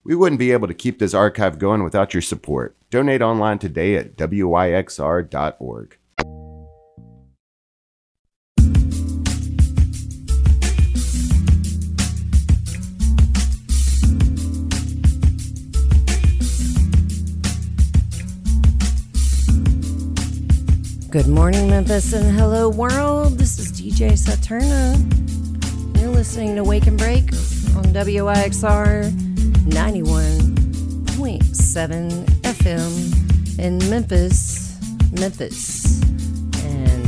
We wouldn't be able to keep this archive going without your support. Donate online today at wyxr.org. Good morning, Memphis, and hello, world. This is DJ Saturna. You're listening to Wake and Break on WYXR 91.7 FM in Memphis, and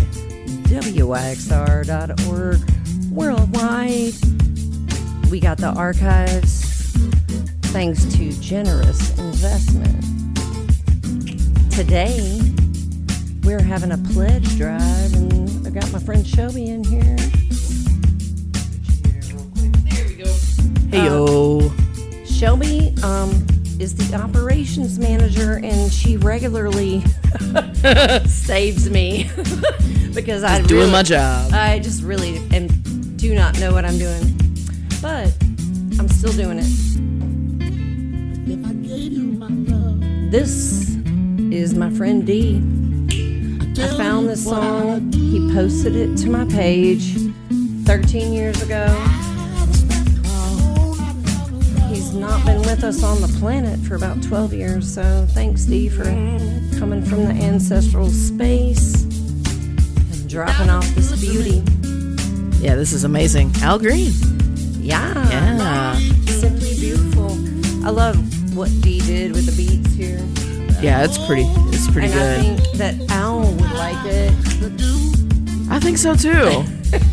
WYXR.org worldwide. We got the archives thanks to generous investment. Today, we're having a pledge drive, and I got my friend Shelby in here. There we go. Hey, yo. Shelby is the operations manager, and she regularly saves me because I'm doing my job. I just really do not know what I'm doing, but I'm still doing it. This is my friend D. I found this song. He posted it to my page 13 years ago. He's not been with us on the planet for about 12 years, so thanks, Steve, for coming from the ancestral space and dropping off this beauty. Yeah, this is amazing. Al Green. Yeah. Simply beautiful. I love what D did with the beats here. Yeah, it's pretty and good. I think that Al would like it. I think so too.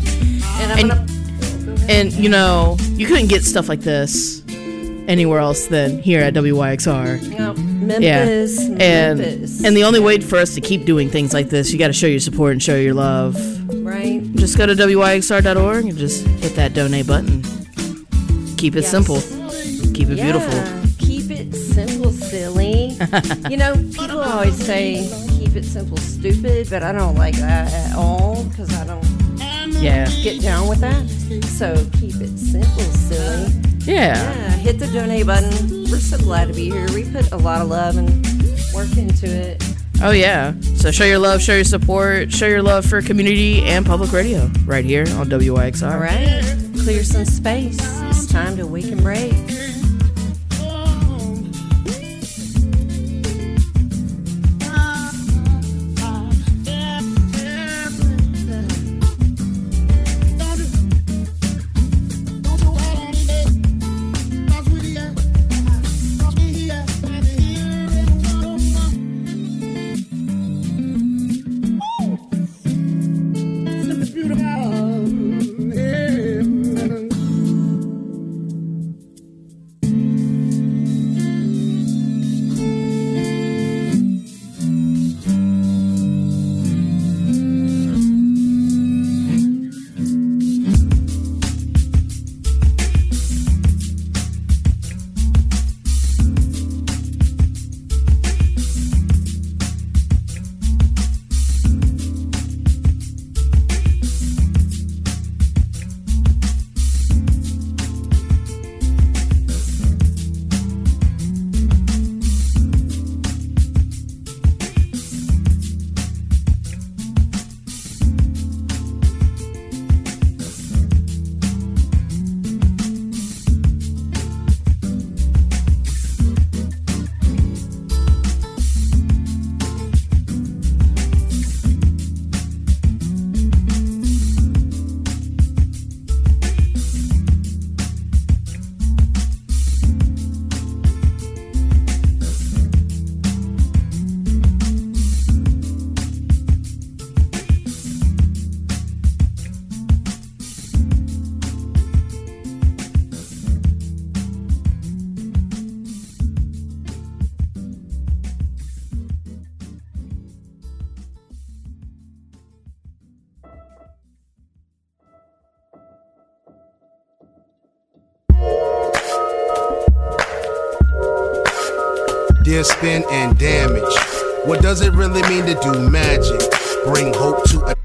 And you know, you couldn't get stuff like this anywhere else than here at WYXR. Yep. Memphis. And the only way for us to keep doing things like this, you got to show your support and show your love. Right. Just go to wyxr.org and just hit that donate button. Keep it simple. Keep it beautiful. Keep it simple, silly. You know, people always say keep it simple, stupid, but I don't like that at all because I don't get down with that. So keep it simple, silly. Yeah. Hit the donate button. We're so glad to be here. We put a lot of love and work into it. Oh, yeah. So show your love, show your support, show your love for community and public radio right here on WYXR. All right. Clear some space. It's time to wake and break. Dear spin and damage. What does it really mean to do magic? Bring hope to a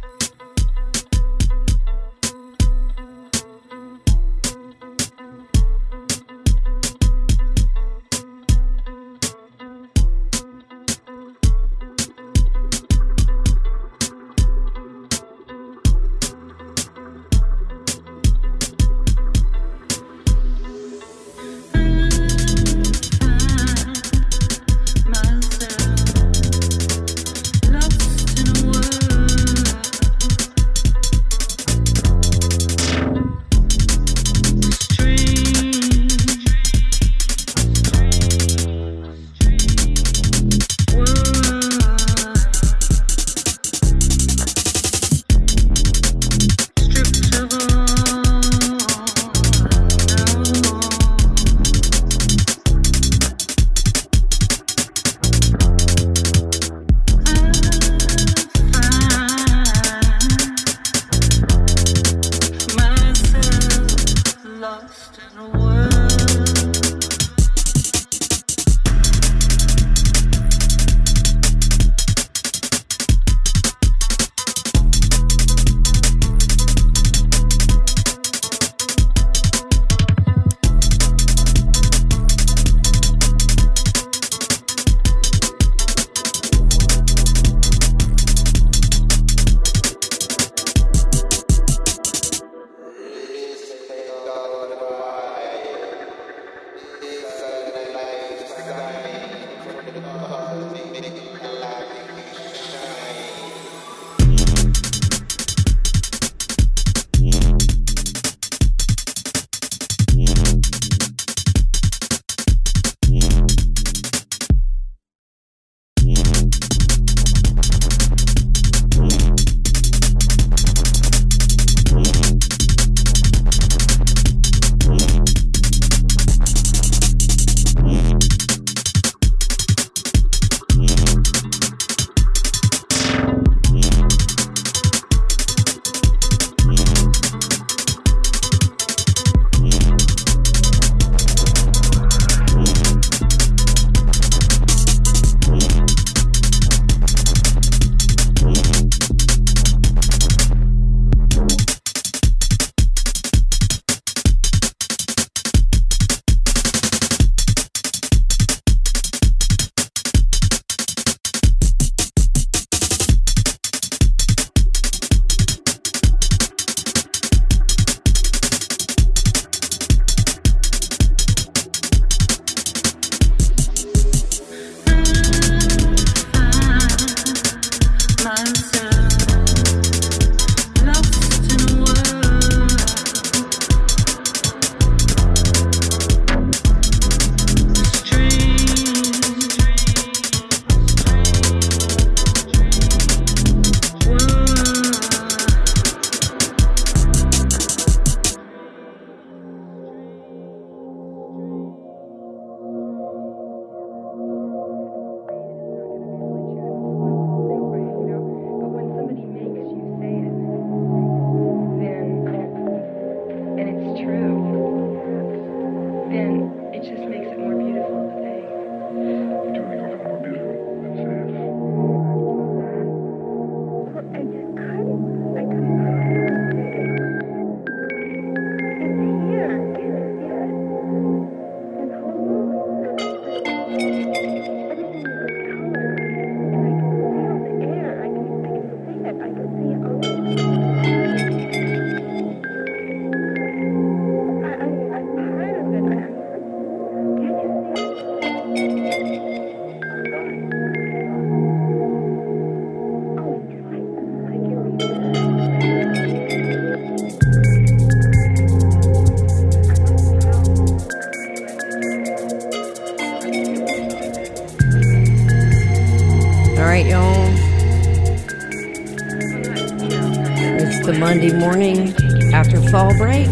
right, y'all. It's the Monday morning after fall break.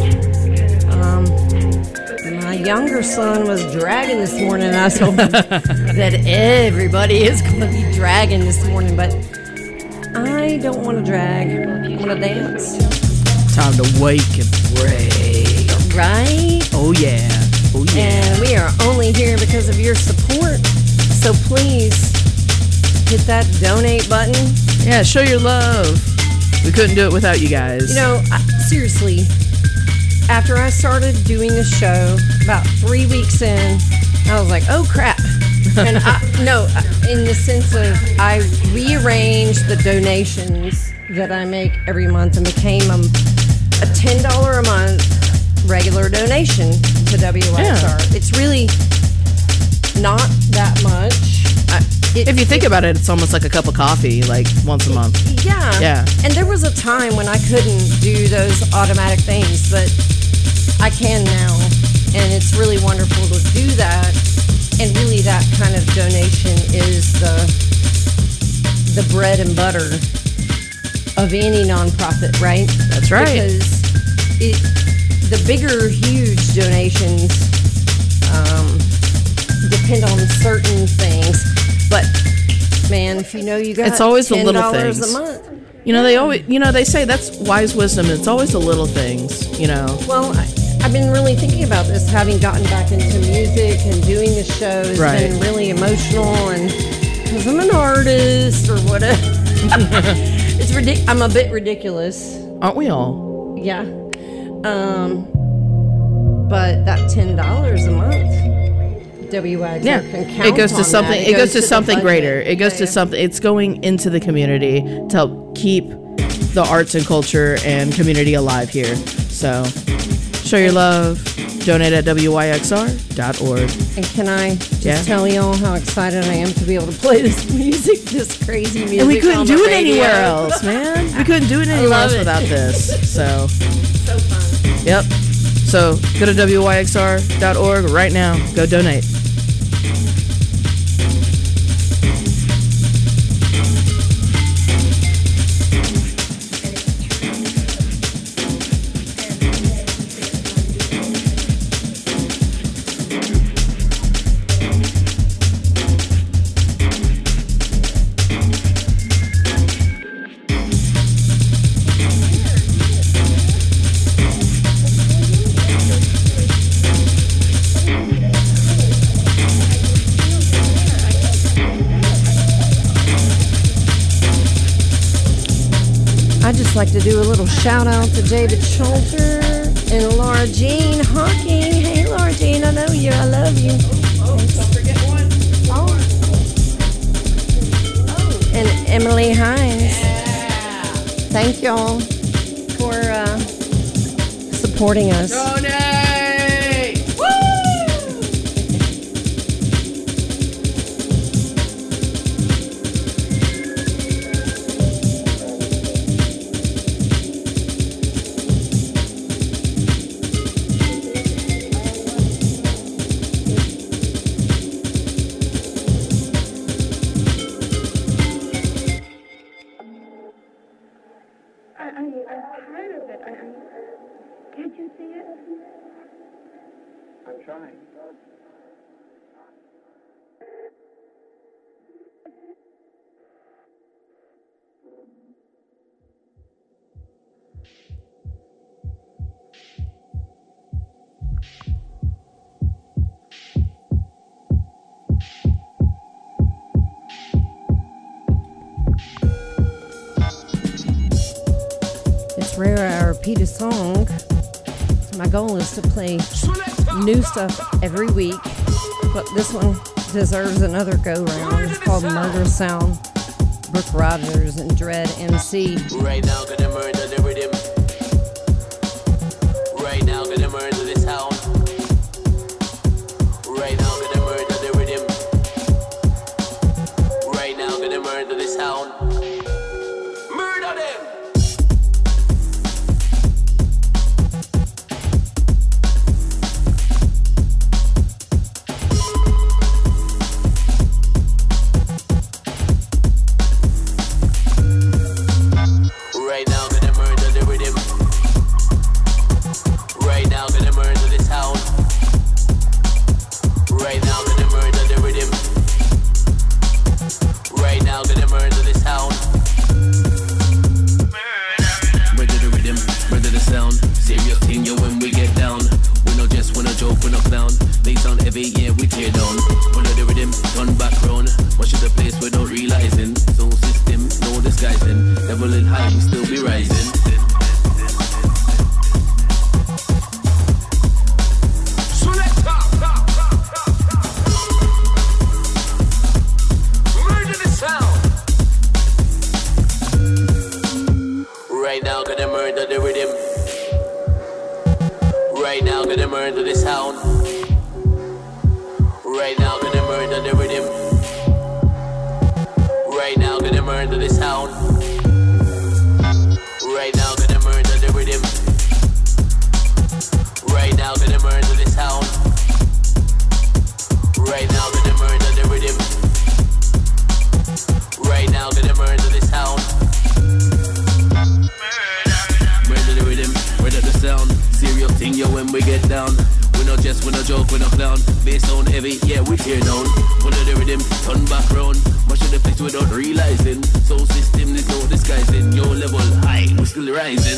My younger son was dragging this morning, and I told him that everybody is going to be dragging this morning, but I don't want to drag. I want to dance. Time to wake and break. Right? Oh, yeah. Oh, yeah. And we are only here because of your support. So please hit that donate button. Yeah, show your love. We couldn't do it without you guys. You know, seriously, after I started doing the show, about 3 weeks in, I was like, oh, crap. And in the sense of I rearranged the donations that I make every month and became a $10 a month regular donation to WXR. Yeah. It's really not that much. If you think about it, it's almost like a cup of coffee, like once a month. Yeah. Yeah. And there was a time when I couldn't do those automatic things, but I can now. And it's really wonderful to do that. And really that kind of donation is the bread and butter of any nonprofit, right? That's right. Because the bigger, huge donations depend on certain things. But man, if you know you got it's always the little things. $10 a month. You know, they always, they say that's wise wisdom. It's always the little things, Well, I've been really thinking about this, having gotten back into music and doing the show has been really emotional, and because I'm an artist or whatever. It's ridiculous. I'm a bit ridiculous. Aren't we all? Yeah. But that $10 a month. WXR can count it goes to something. That. It goes to something greater. It goes to to something. It's going into the community to help keep the arts and culture and community alive here. So, show your love. Donate at wyxr.org. And can I just tell y'all how excited I am to be able to play this music, this crazy music? And we couldn't do it radio. anywhere else, man. We couldn't do it anywhere else without this. So fun. Yep. So go to wyxr.org right now. Go donate. Like to do a little shout out to David Schulter and Laura Jean Hawking. Hey, Laura Jean, I know you. I love you. Don't forget one. And Emily Hines. Yeah. Thank y'all for supporting us. Donate! Woo! It's rare I repeat a song. My goal is to play new stuff every week, but this one deserves another go-round. It's called Murder Sound. Brooke Rogers and Dread MC. Right now, gonna murder the rhythm. Right now, gonna murder the sound. Right now, gonna murder the rhythm. Right now, gonna murder the sound. Murder them! tear down. Follow the rhythm, turn back round. Much of the place without realizing. Sound system, no disguising. Level in high, we still be rising. Right now, gonna murder the rhythm. Right now, gonna murder the sound. Right now, gonna murder the rhythm. Right now, gonna murder the sound. Right now, gonna murder the rhythm. Right now, gonna murder the sound. Right now, gonna murder the rhythm. Right now, gonna murder the sound. Murder the rhythm, murder the sound. Serious thing, yo, when we get down. We no jest, we no joke, we no clown. Bass sound heavy, yeah, we tear down. Murder the rhythm, turn back round. Much of the place without realizing. Soul system, there's no disguising. Yo, level high, we still rising.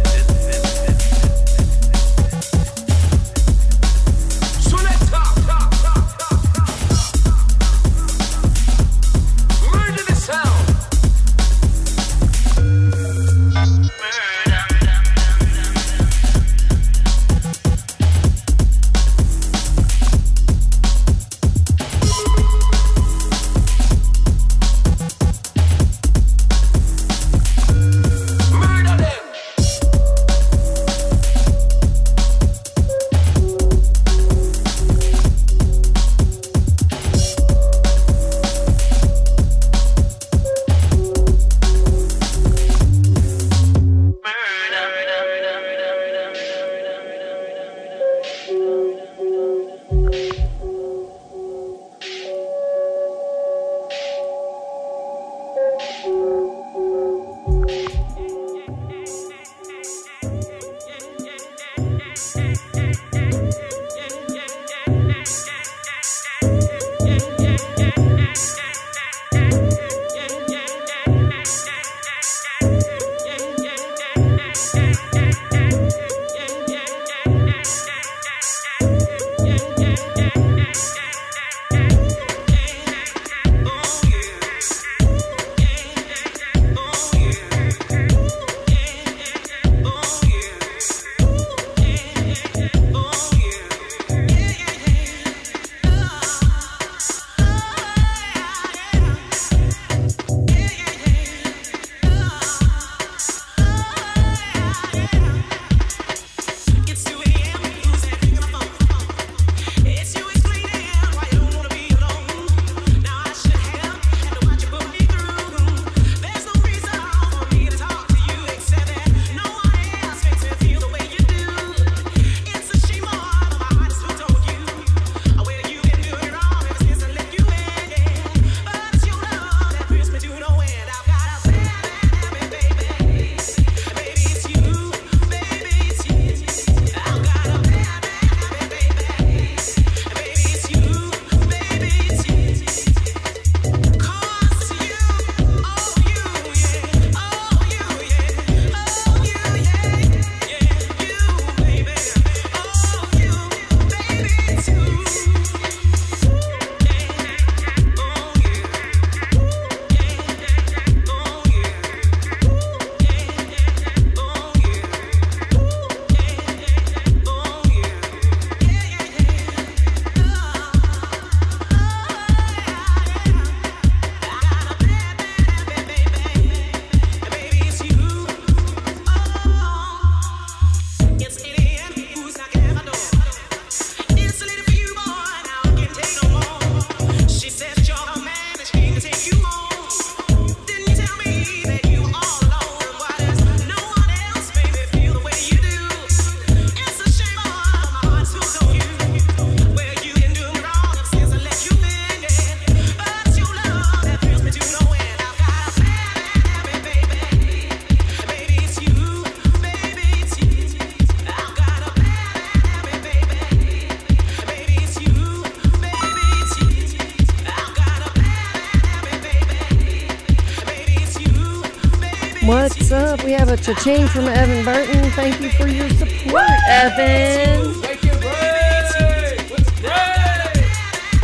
What's up? We have a cha-ching from Evan Burton. Thank you for your support, Evan. Thank you, Ray. What's great?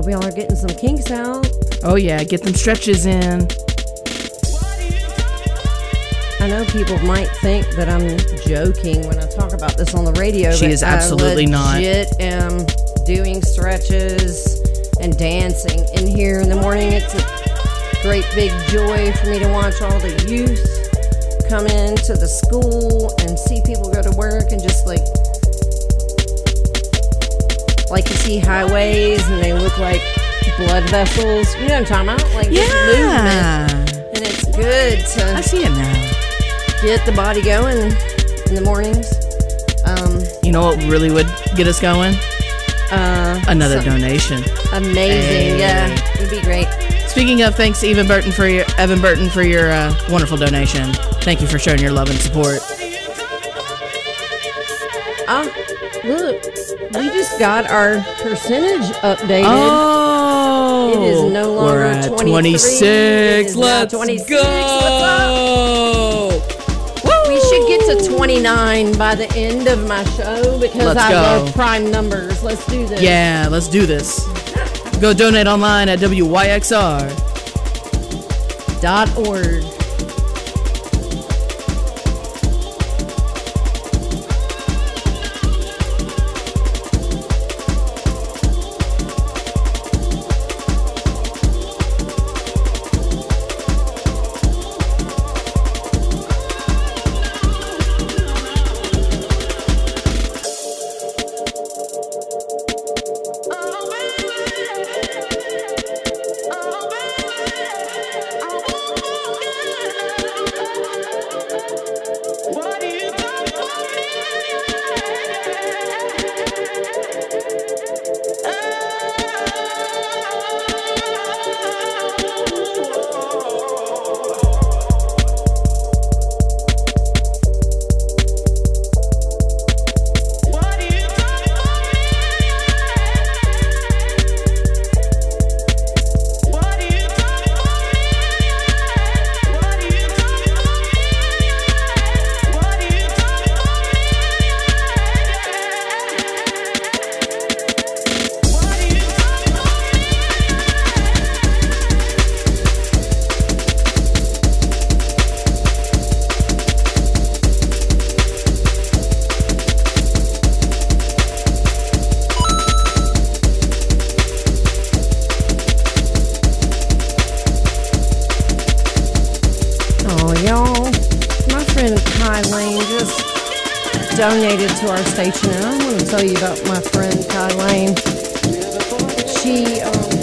Hope y'all are getting some kinks out. Oh yeah, get them stretches in. I know people might think that I'm joking when I talk about this on the radio. She but is absolutely not. I legit am doing stretches and dancing in here in the morning. It's a great big joy for me to watch all the youth come into the school and see people go to work and just like you see highways and they look like blood vessels. You know what I'm talking about? Like this movement. And it's good I see it now. Get the body going in the mornings. You know what really would get us going? Another donation. Amazing, yeah, it'd be great. Speaking of, thanks to Evan Burton for your wonderful donation. Thank you for showing your love and support. Look, we just got our percentage updated. Oh, it is no longer we're at 26. Let's 26. go. What's up? We should get to 29 by the end of my show because I love prime numbers. Let's do this. Yeah, let's do this. Go donate online at wyxr.org. Donated to our station, and I want to tell you about my friend Kai Lane. She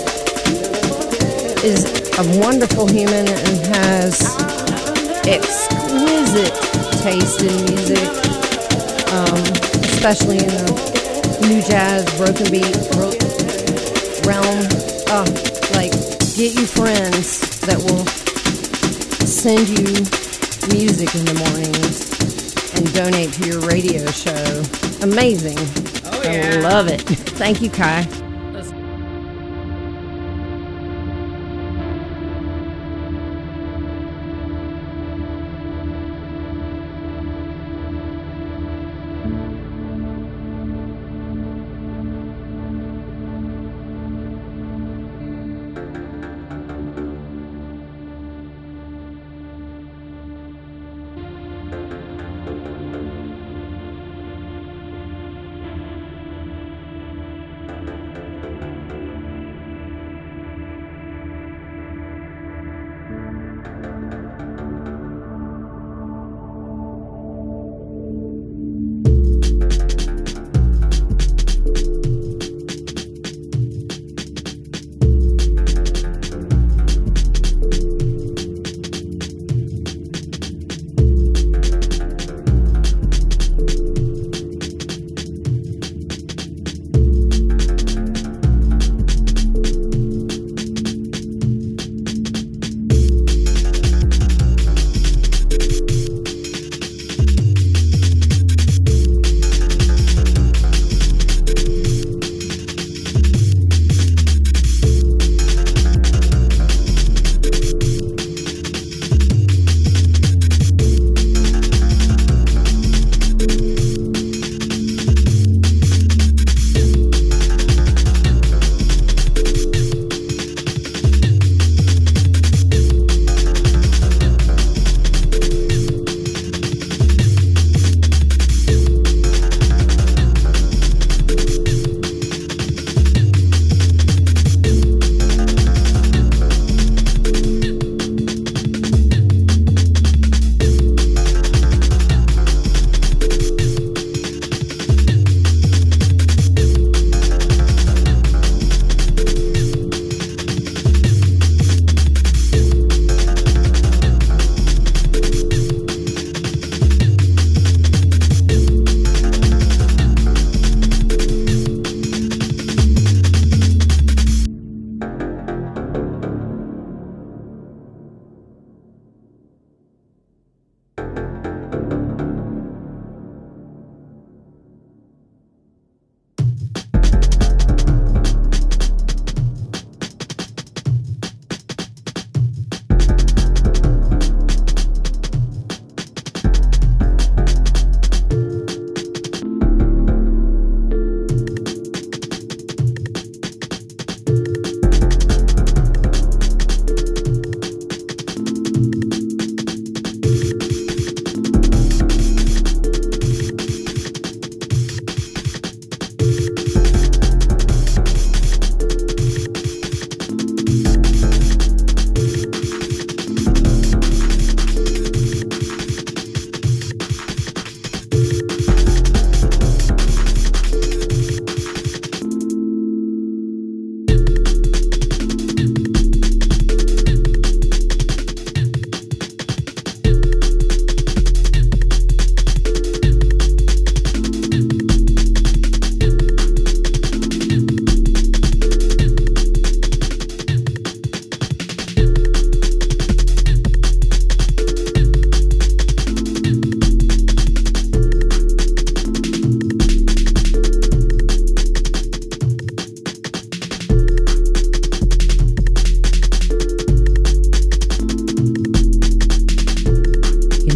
is a wonderful human and has exquisite taste in music, especially in the new jazz, broken beat realm. Like, get you friends that will send you music in the mornings and donate to your radio show. Amazing. Oh, yeah. I love it. Thank you, Kai.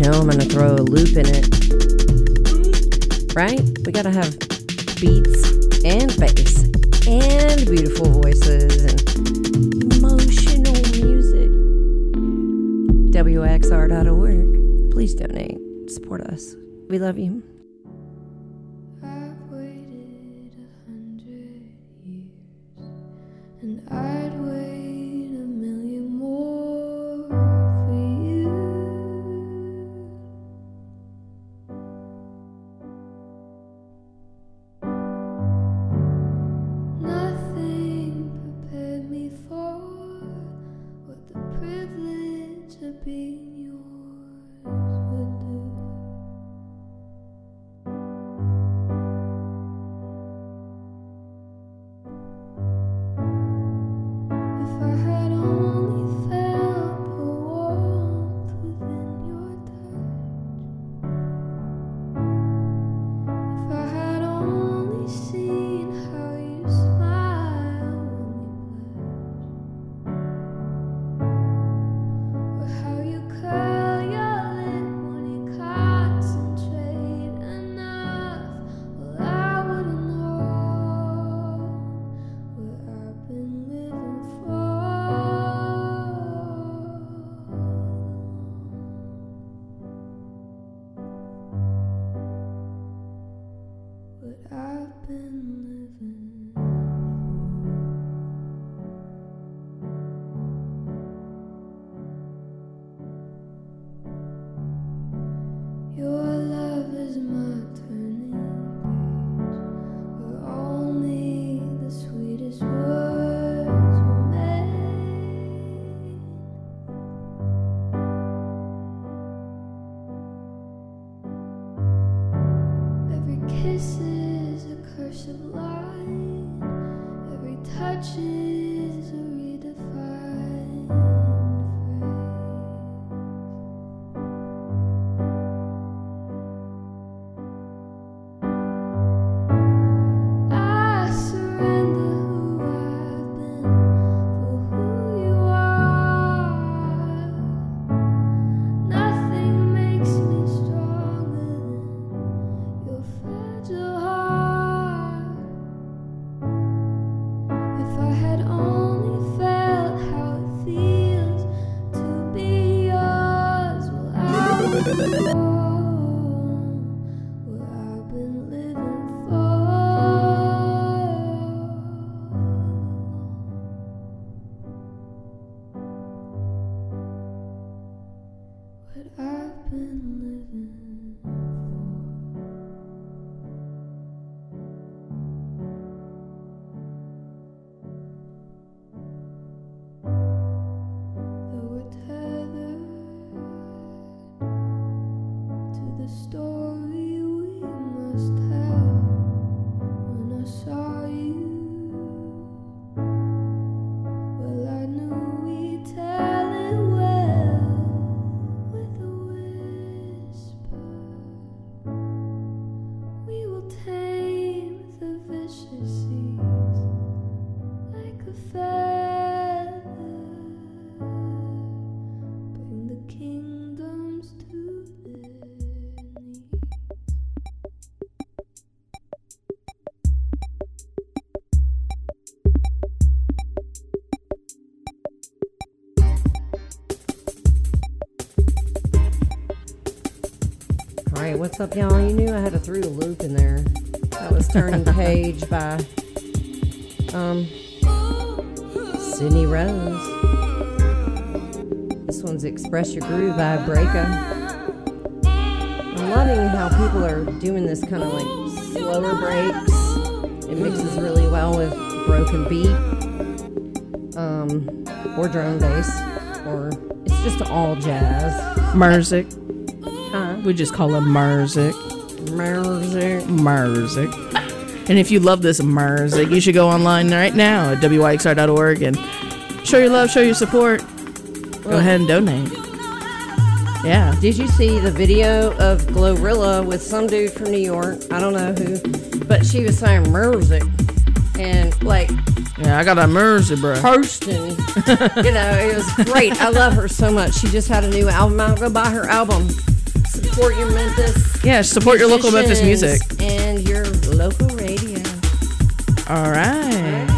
know I'm going to throw a loop in it. Right? We got to have beats and bass and beautiful voices and emotional music. WYXR.org. Please donate. Support us. We love you. I've waited 100 years, and I'd wait 1,000,000 more for you. Nothing prepared me for what the privilege of being yours would do. If I had only felt the warmth within your touch, if I had only seen how you smile when you blush, or how you curl your lip when you concentrate enough, well, I would've known what I've been living for. What I've been living for. Your love is my turning page, where only the sweetest words were made. Every kiss is a curse of light, every touch is a redefined phrase. I surrender who I've been for who you are. Nothing makes me stronger than your fragile heart. If I had only felt how it feels to be yours, well, I would know what I've been living for. What I've been living for. Though we're tethered to the story we must tell, when I saw you, well, I knew we'd tell it well with a whisper. We will tame the vicious seas like a feather, bring the kingdoms to their knees. All right, what's up, y'all? You knew I had to throw a loop in there. That was Turning Page by Sydney Rose. This one's Express Your Groove by Breaka. I'm loving how people are doing this kind of like slower breaks. It mixes really well with broken beat, or drum bass, or it's just all jazz. Merzik. Huh? We just call him Merzik. Merzik. And if you love this Merzik, you should go online right now at WYXR.org and show your love, show your support. Go ahead and donate. Yeah. Did you see the video of Glorilla with some dude from New York? I don't know who, but she was saying Merzik and like, yeah, I got a Merzik, bro. Person, you know, it was great. I love her so much. She just had a new album out. Go buy her album. support your Memphis. Yeah, support your local Memphis music. And your local radio. All right.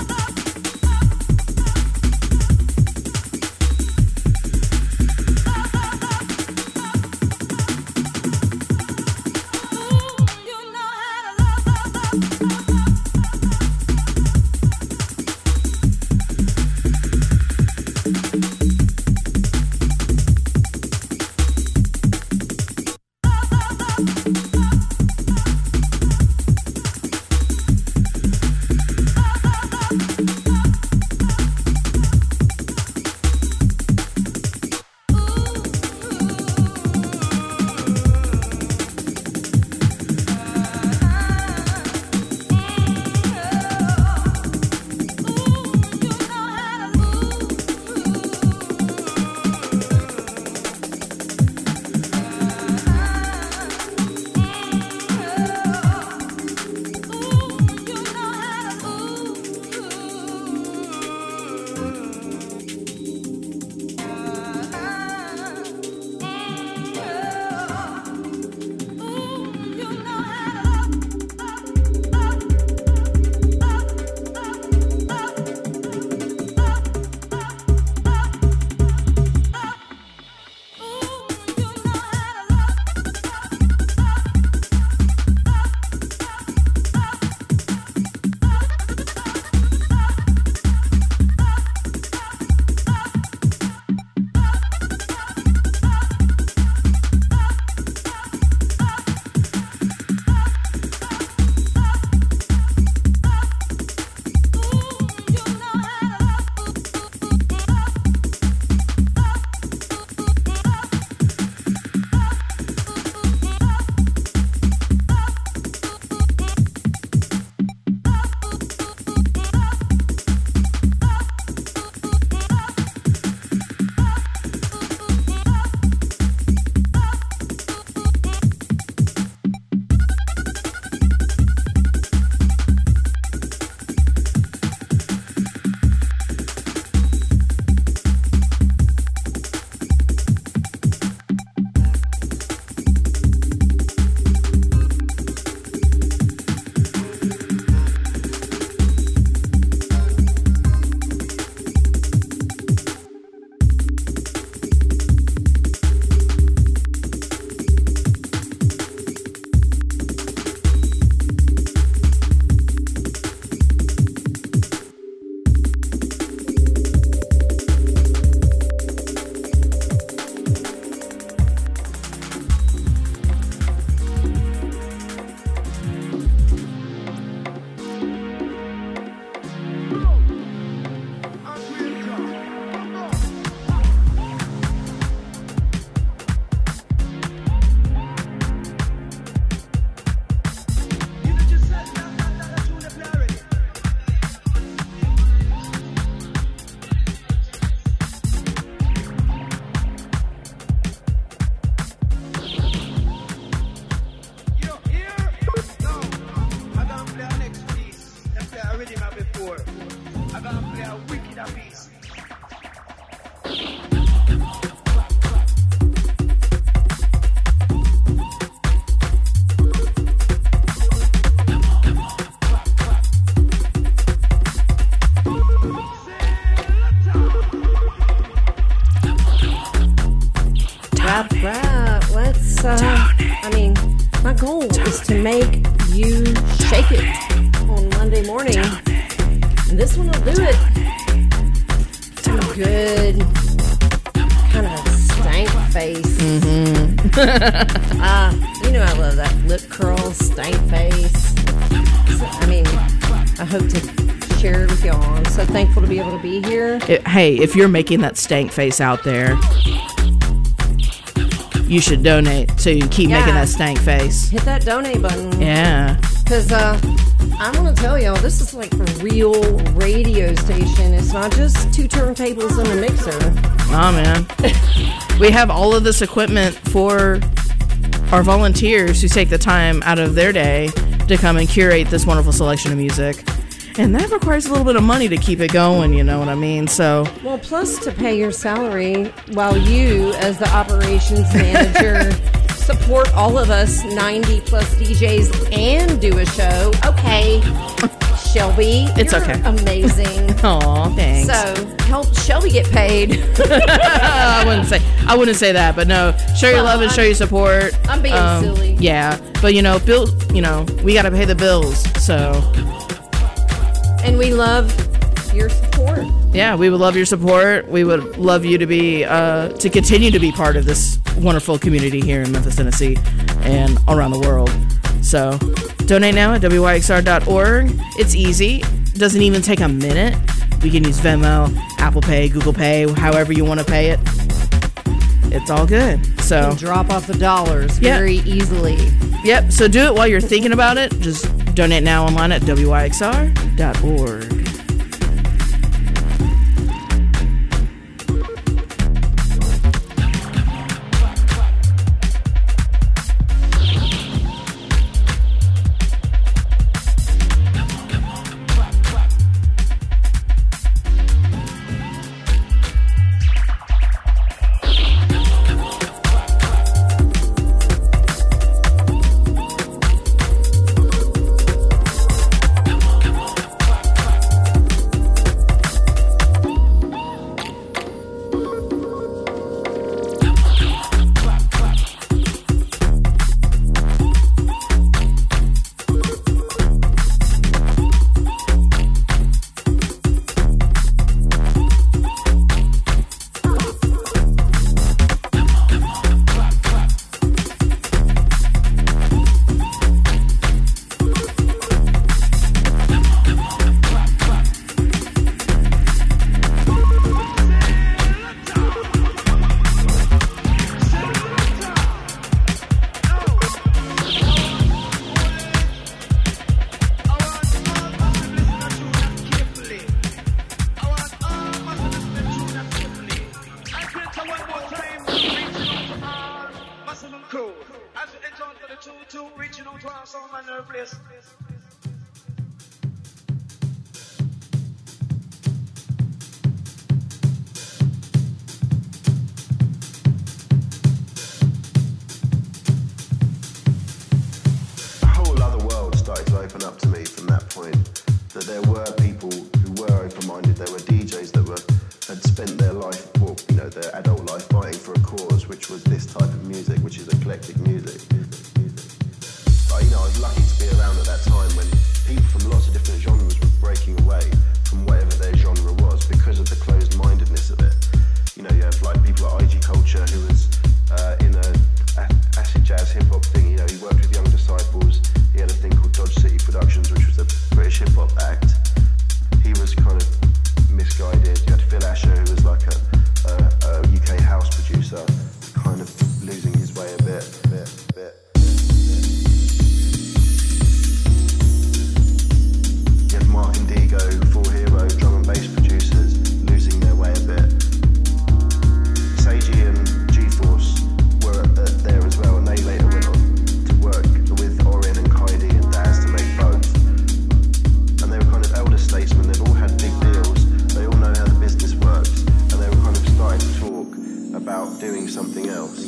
My goal is to make you shake it on Monday morning. And this one will do it. Some good kind of stank face. Mm-hmm. You know I love that lip curl, stank face. So, I mean, I hope to share it with y'all. I'm so thankful to be able to be here. Hey, if you're making that stank face out there, you should donate so you can keep making that stank face. Hit that donate button. Yeah. Because I'm going to tell y'all, this is like a real radio station. It's not just two turntables and a mixer. Oh, man. We have all of this equipment for our volunteers who take the time out of their day to come and curate this wonderful selection of music. And that requires a little bit of money to keep it going, you know what I mean? So, well, plus to pay your salary while you, as the operations manager, support all of us 90 plus DJs and do a show. Okay, Shelby, It's you're okay. amazing. Aw, thanks. So help Shelby get paid. I wouldn't say that, but no, show your love and show your support. I'm being silly. Yeah, but we gotta pay the bills, so And we love your support. yeah, we would love your support. We would love you to be to continue to be part of this wonderful community here in Memphis, Tennessee, and around the world. So donate now at wyxr.org. It's easy. Doesn't even take a minute. We can use Venmo, Apple Pay, Google Pay, however you want to pay it. It's all good. So And drop off the dollars Yeah. very easily. yep. So do it while you're thinking about it. Just donate now online at wyxr.org. A whole other world started to open up to me from that point. That there were people who were open-minded. There were DJs that had spent their life, or their adult life, fighting for a cause, which was this type of music, which is eclectic music. But, I was lucky to be around at that time when people from lots of different genres were breaking away from whatever their genre was because of the closed-mindedness of it. You have like people like IG Culture, who was in a acid jazz hip hop thing. He worked with Young Disciples. He had a thing called Dodge City Productions, which was a British hip hop act. He was kind of misguided. You had Phil Asher, who was like a UK house producer, kind of losing his way a bit. You had Mark and Digo, Full Hero, drum and bass producers, losing their way a bit. Seiji and G-Force were there as well, and they later went on to work with Orin and Kaidi and Daz to make both. And they were kind of elder statesmen. They've all had big deals. They all know how the business works, and they were kind of starting to talk about doing something else.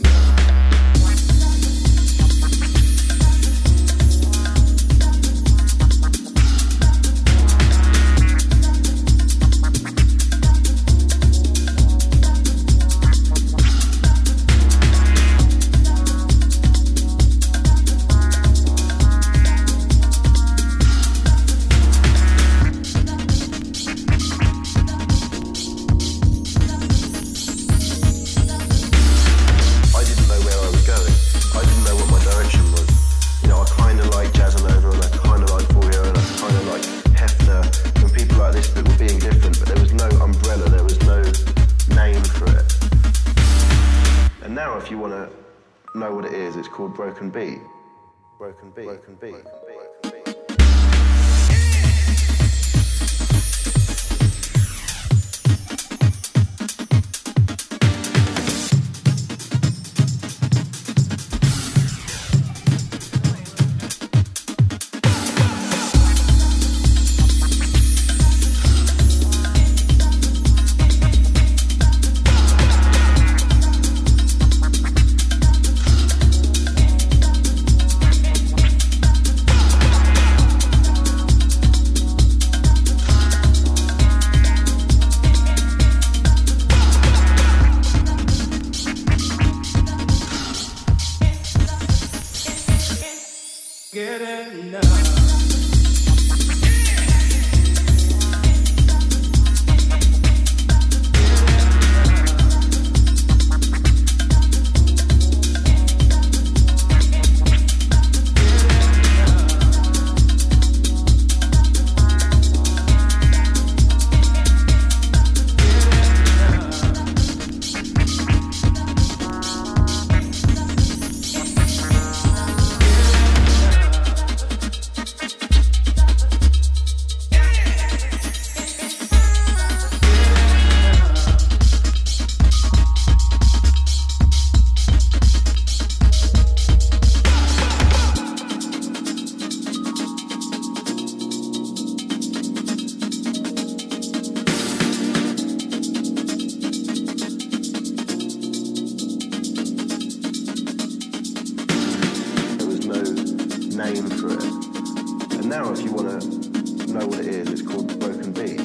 Know what it is, it's called Broken Beat. Broken Beat. Broken Beat. name for it. And now if you want to know what it is, it's called Broken Beat.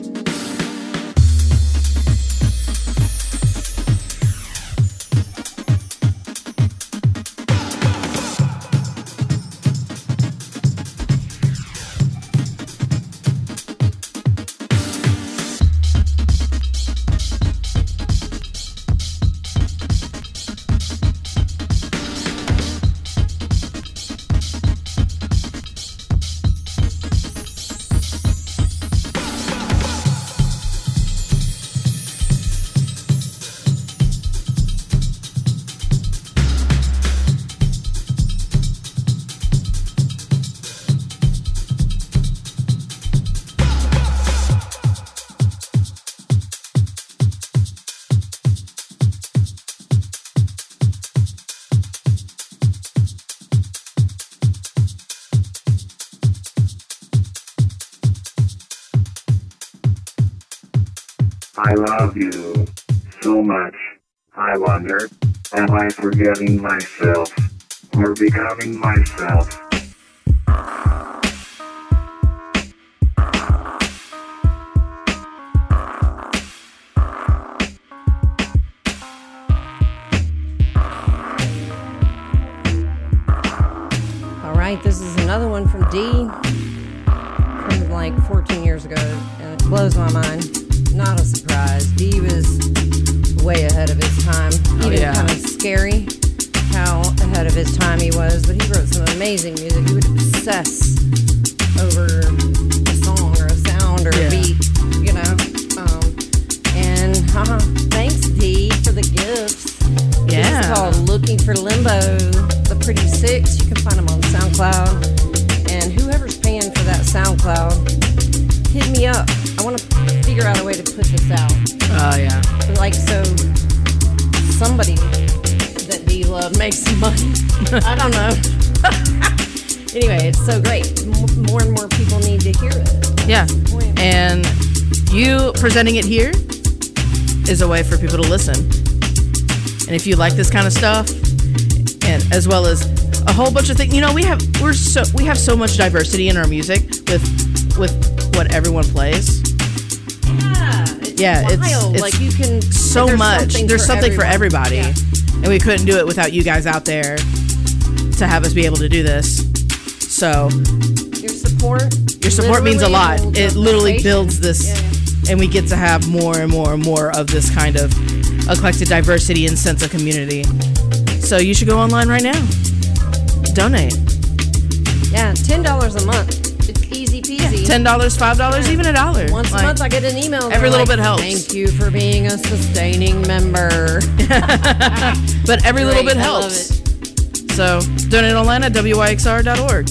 I love you so much. I wonder, am I forgetting myself or becoming myself? All right, this is another one from D from like 14 years ago, and it blows my mind. Not a surprise. D was way ahead of his time. Even kind of scary how ahead of his time he was, but he wrote some amazing music. He would obsess over a song or a sound or a beat, you know. And thanks, D, for the gifts. Yeah. It's called Looking for Limbo, the Pretty Six. You can find them on SoundCloud. And whoever's paying for that SoundCloud, hit me up. I want to figure out a way to put this out. Oh, yeah. Like, so somebody that D Love makes some money. I don't know. Anyway, it's so great. More and more people need to hear it. Yeah. And you presenting it here is a way for people to listen. And if you like this kind of stuff, and as well as a whole bunch of things, you know, we have so much diversity in our music with what everyone plays. Yeah, it's wild. It's like you can so much. There's something for everybody, and we couldn't do it without you guys out there to have us be able to do this. So your support means a lot. It literally builds this, and we get to have more and more and more of this kind of eclectic diversity and sense of community. So you should go online right now. Donate. Yeah, $10 a month. It's easy peasy. $10, $5, even $1. Once a month, I get an email. Every little bit helps. Thank you for being a sustaining member. But every little bit I helps. love it. So donate online at wyxr.org.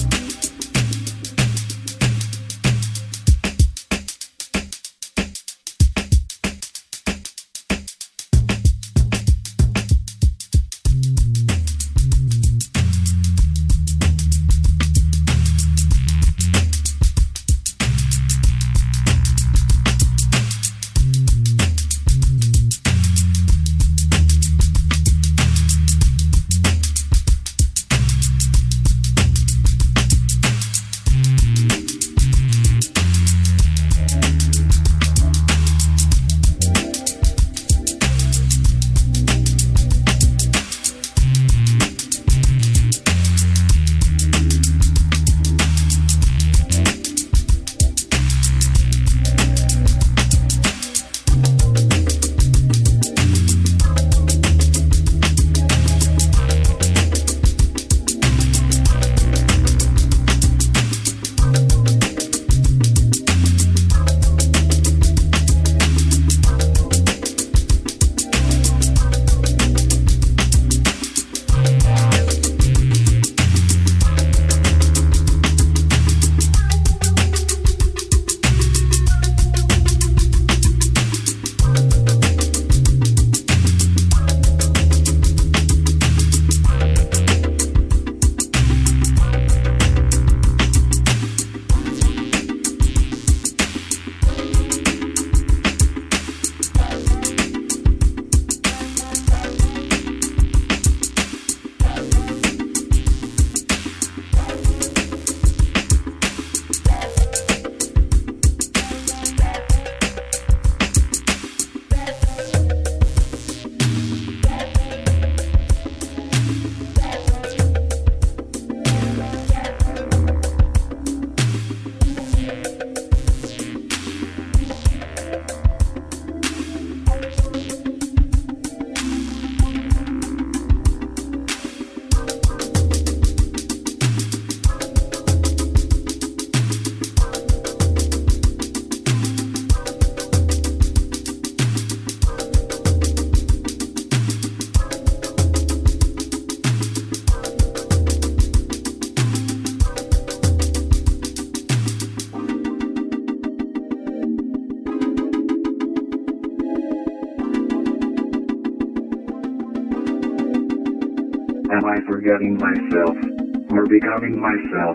forgetting myself or becoming myself?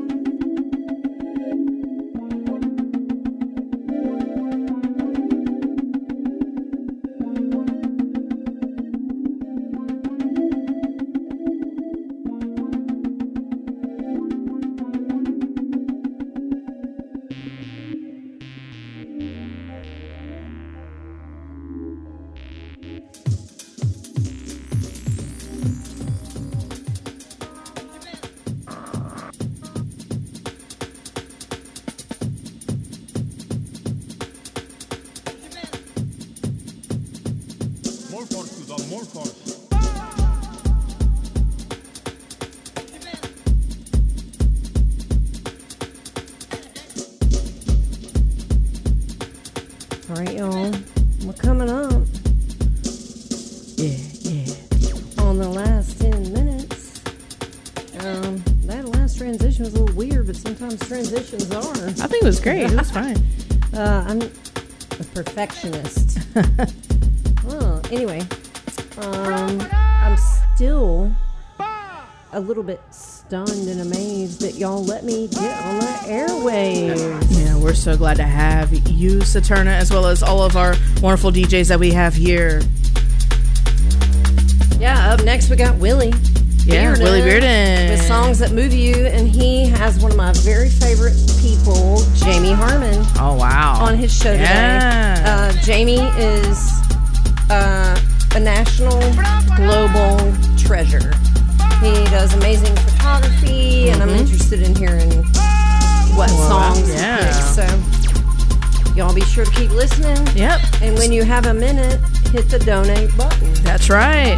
All right, y'all. We're coming up on the last 10 minutes. That last transition was a little weird, but sometimes transitions are. I think it was great. It was fine. I'm a perfectionist. Well, anyway, I'm still a little bit stunned and amazed that y'all let me get on the airwaves. Yeah, we're so glad to have you, Saturna, as well as all of our wonderful DJs that we have here. Yeah, up next we got Willie. Yeah, Willie Bearden. With songs that move you, and he has one of my very favorite people, Jamie Harmon. Oh, wow. On his show today. Jamie is a national, global treasure. He does amazing photography, and I'm interested in hearing what songs he picks. So, y'all be sure to keep listening. Yep. And when you have a minute, hit the donate button. That's right.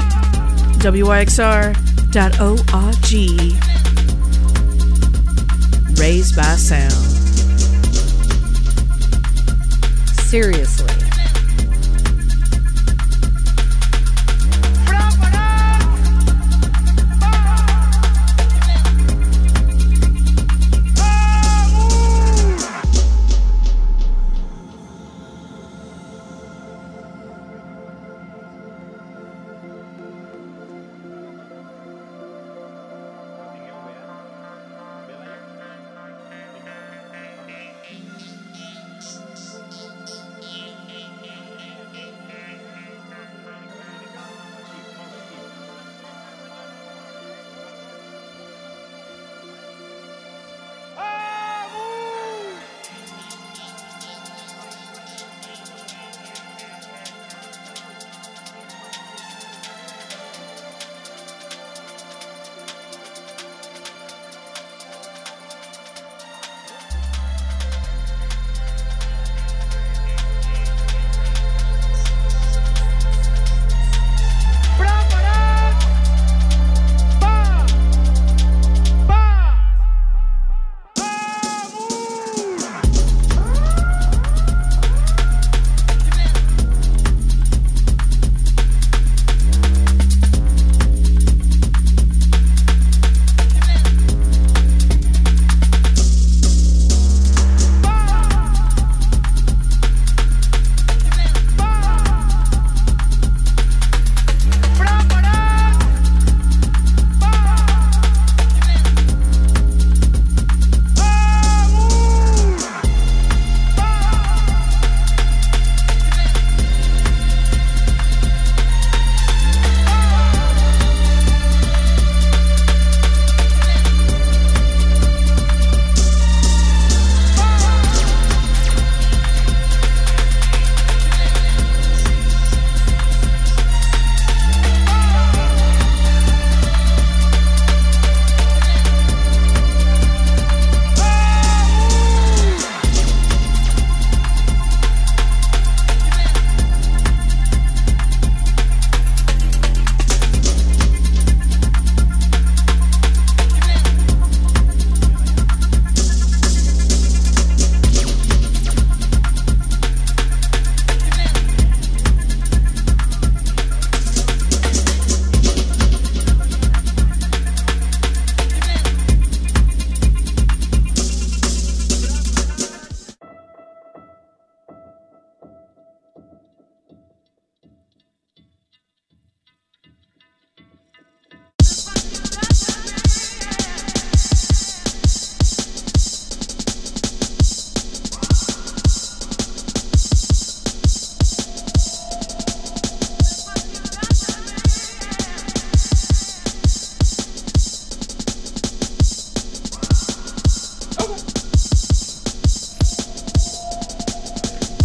WYXR.org. Raised by Sound. Seriously.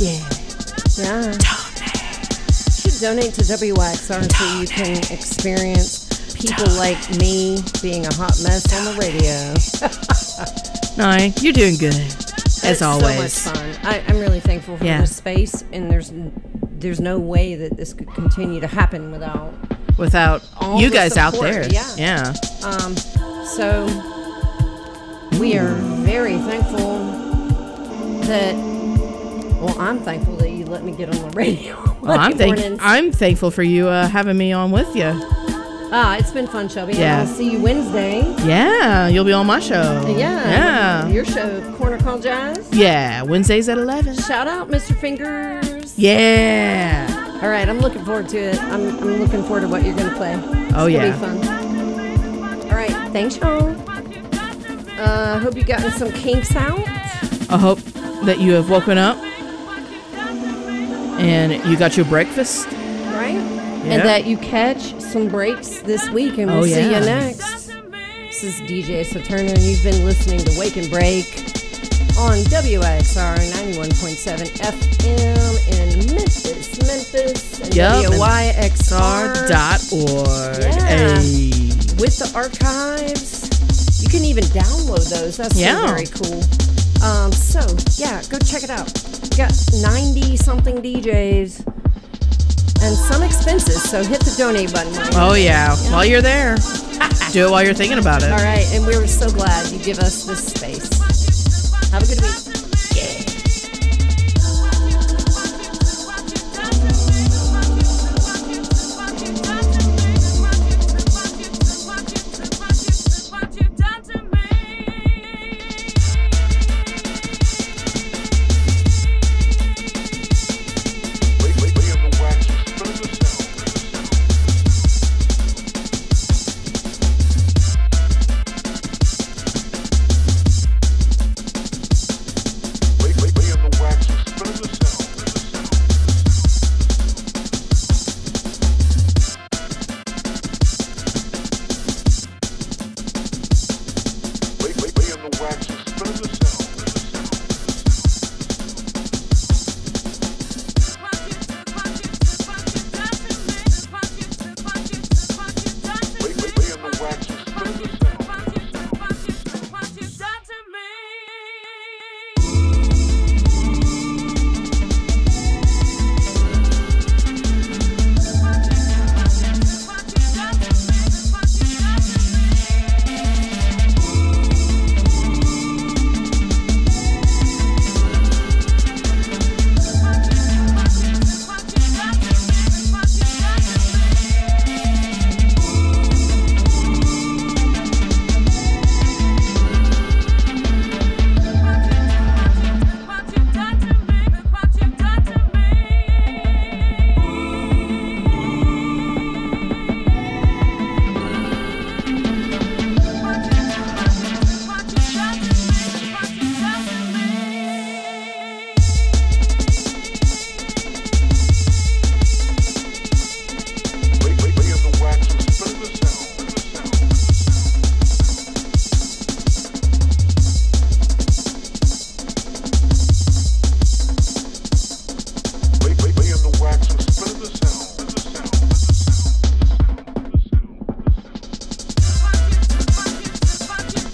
Yeah. Yeah. You should donate to WYXR so you can experience people like me being a hot mess on the radio. No, you're doing good. As always. So much fun. I'm really thankful for this space, and there's no way that this could continue to happen without all you the guys out support. there. Yeah. So we are very thankful that. Well, I'm thankful that you let me get on the radio. Well, I'm thankful for you having me on with you. It's been fun, Shelby. Yeah. And I'll see you Wednesday. Yeah, you'll be on my show. Yeah. Your show, Corner Call Jazz. Yeah, Wednesdays at 11. Shout out, Mr. Fingers. Yeah. All right, I'm looking forward to it. I'm looking forward to what you're going to play. It's yeah. It'll be fun. All right, thanks, y'all. I hope you gotten some kinks out. I hope that you have woken up and you got your breakfast. Right? Yeah. And that you catch some breaks this week, and we'll see you next. This is DJ Saturno, and you've been listening to Wake and Break on WYXR 91.7 FM in Memphis, and WYXR.org. Yeah. With the archives, you can even download those. That's so very cool. Go check it out. We got 90-something DJs. And some expenses, so hit the donate button. Oh, yeah. While you're there. Do it while you're thinking about it. All right, and we were so glad you give us this space. Have a good week.